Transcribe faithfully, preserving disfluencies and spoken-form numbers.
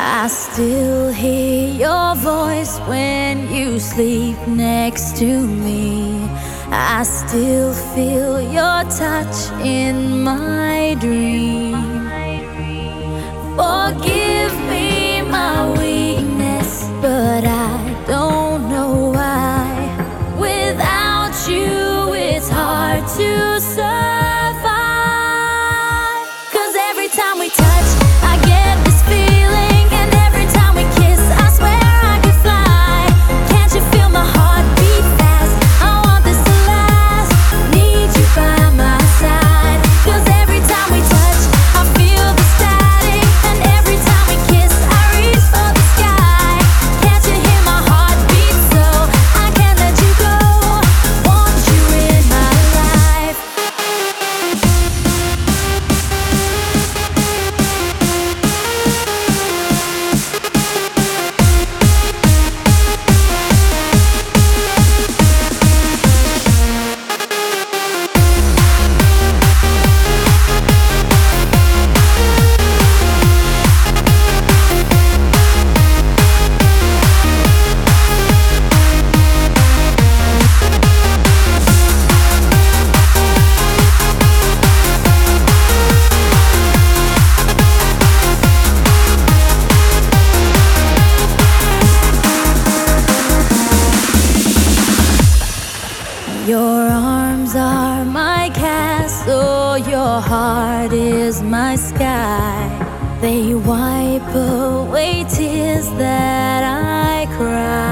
I still hear your voice when you sleep next to me. I still feel your touch in my dream. Forgive me my weakness, but I don't know why. Without you, it's hard to survive. 'Cause every time we touch, I get this feeling, and every time we kiss, I swear I could fly. Can't you feel my heart beat fast? I want this to last. Need you by my side. 'Cause every time we touch, I feel the static, and every time we kiss, I reach for the sky. Can't you hear my heart beat? So I can't let you go. Want you in my life. Your arms are my castle, your heart is my sky. They wipe away tears that I cry.